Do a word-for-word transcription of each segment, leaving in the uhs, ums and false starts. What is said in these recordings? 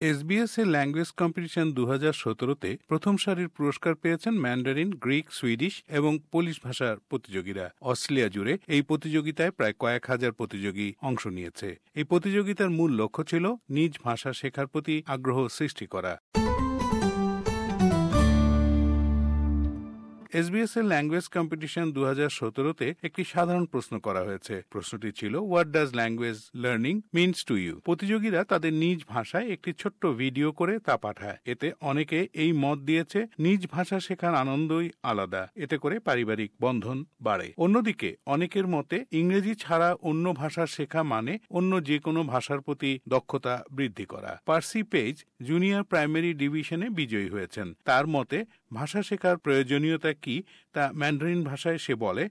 SBS এর language competition দু হাজার সতেরোতে প্রথম সারির পুরস্কার পেয়েছেন ম্যান্ডারিন, গ্রিক, সুইডিশ এবং পোলিশ ভাষার প্রতিযোগীরা। অস্ট্রেলিয়া জুড়ে এই প্রতিযোগিতায় প্রায় কয়েক হাজার প্রতিযোগী অংশ নিয়েছে। এই প্রতিযোগিতার মূল লক্ষ্য ছিল নিজ ভাষা শেখার প্রতি আগ্রহ সৃষ্টি করা। এসবিএস এর ল্যাঙ্গুয়েজ কম্পিটিশন দু হাজার সতেরোতে একটি সাধারণ প্রশ্ন করা হয়েছে। প্রশ্নটি ছিল, what does language learning means to you? প্রতিযোগীরা তাদের নিজ ভাষায় একটি ছোট্ট ভিডিও করে তা পাঠায়। এতে অনেকে এই মত দিয়েছে, নিজ ভাষা শেখার আনন্দই আলাদা, এতে করে পারিবারিক বন্ধন বাড়ে। অন্যদিকে অনেকের মতে ইংরেজি ছাড়া অন্য ভাষা শেখা মানে অন্য যে কোনো ভাষার প্রতি দক্ষতা বৃদ্ধি করা। পার্সি পেজ জুনিয়র প্রাইমারি ডিভিশনে বিজয়ী হয়েছেন। তার মতে ভাষা শেখার প্রয়োজনীয়তা কি তা ম্যান্ডারিন ভাষায় সে বলে,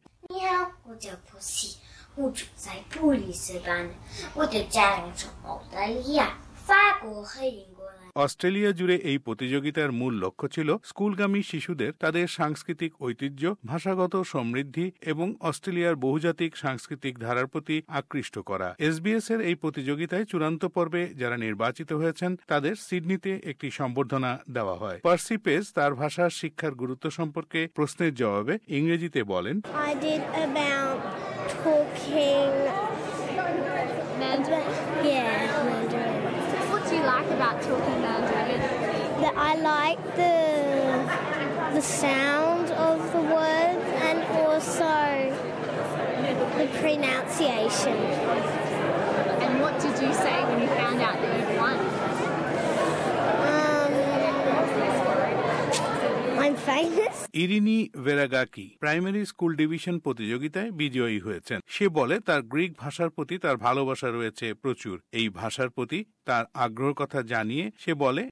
অস্ট্রেলিয়া জুড়ে এই প্রতিযোগিতার মূল লক্ষ্য ছিল স্কুলগামী শিশুদের তাদের সাংস্কৃতিক ঐতিহ্য, ভাষাগত সমৃদ্ধি এবং অস্ট্রেলিয়ার বহুজাতিক সাংস্কৃতিক ধারার প্রতি আকৃষ্ট করা। এসবিএস এর এই প্রতিযোগিতায় চূড়ান্ত পর্বে যারা নির্বাচিত হয়েছেন তাদের সিডনিতে একটি সম্বর্ধনা দেওয়া হয়। পার্সি পেজ তার ভাষার শিক্ষার গুরুত্ব সম্পর্কে প্রশ্নের জবাবে ইংরেজিতে বলেন, I did about talking Mandarin? Yeah, Mandarin. What do you like about talking Mandarin? That I like the the sound of the words and also the pronunciation. And what did you say when you found out that you'd won? Um, I'm famous. Irini Veragaki primary school division প্রতিযোগিতায় বিজয়ী হয়েছেন। সে বলে তার Greek ভাষার প্রতি তার ভালোবাসা রয়েছে প্রচুর। এই ভাষার প্রতি তার আগ্রহের কথা জানিয়ে সে বলে,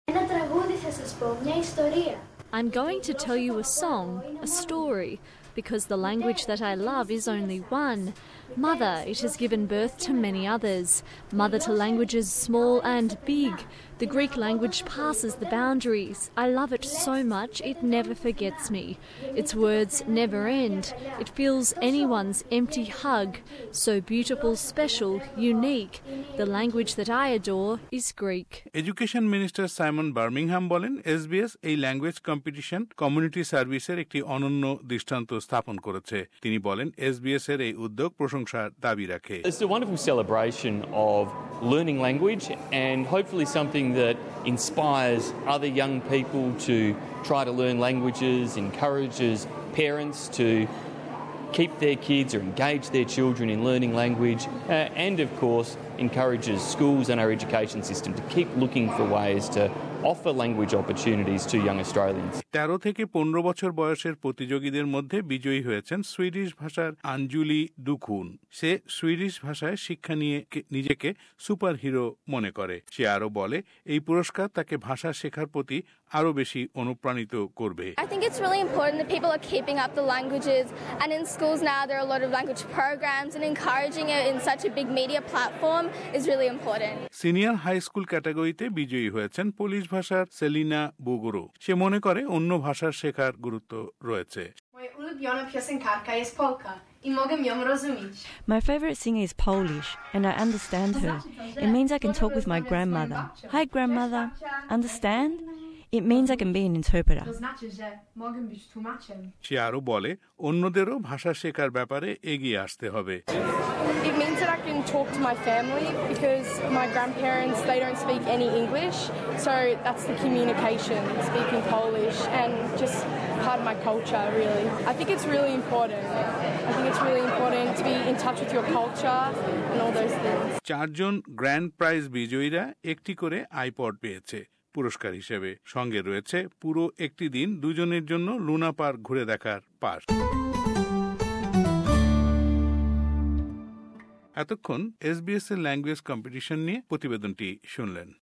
I'm going to tell you a song, a story, because the language that I love is only one. Mother, it has given birth to many others. Mother to languages small and big. The Greek language passes the boundaries. I love it so much, it never forgets me. Its words never end. It fills anyone's empty hug. So beautiful, special, unique. The language that I adore is Greek. Education minister Simon Birmingham বলেন, SBS এই language competition community সার্ভিসের একটি অনন্য দৃষ্টান্ত স্থাপন করেছে। তিনি বলেন, এসবিএস এর এই উদ্যোগ প্রশংসার দাবি রাখে। It's a wonderful celebration of learning language and hopefully something that inspires other young people to try to learn languages, encourages parents to keep their kids or engage their children in learning language, uh, and of course encourages schools and our education system to keep looking for ways to offer language opportunities to young Australians. তেরো থেকে পনেরো বছর বয়সের প্রতিযোগীদের মধ্যে বিজয়ী হয়েছেন Swedish ভাষার আঞ্জুলি দুখুন। সে সুইডিশ ভাষায় শিক্ষা নিয়ে নিজেকে সুপার হিরো মনে করে। সে আরো বলে, এই পুরস্কার তাকে ভাষা শেখার প্রতি আরো বেশি অনুপ্রাণিত করবে। I think it's really important that people are keeping up the languages, and in schools now there are a lot of language programs, and encouraging it in such a big media platform is really important. Senior high school ক্যাটাগরিতে বিজয়ী হয়েছেন Polish ভাষার সেলিনা বুগুরো। সে মনে করে অন্য ভাষার শেখার গুরুত্ব রয়েছে। My favorite singer is Polish, and I understand her. It means I can talk with my grandmother. Hi, grandmother. Understand? It means I can be an interpreter. সে আরো বলে, অন্যদেরও ভাষা শেখার ব্যাপারে এগিয়ে আসতে হবে। It means that I can talk to my family because my grandparents, they don't speak any English, so that's the communication, speaking Polish, and just part of my culture, really. I think it's really important. I think it's really important to be in touch with your culture and all those things. চারজন grand prize বিজয়ীরা একটি করে iPod পেয়েছে পুরস্কার হিসেবে। সঙ্গে রয়েছে পুরো একটি দিন দুজনের জন্য লুনা পার্ক ঘুরে দেখার পাস। এতক্ষণ এসবিএস এর ল্যাঙ্গুয়েজ কম্পিটিশন নিয়ে প্রতিবেদনটি শুনলেন।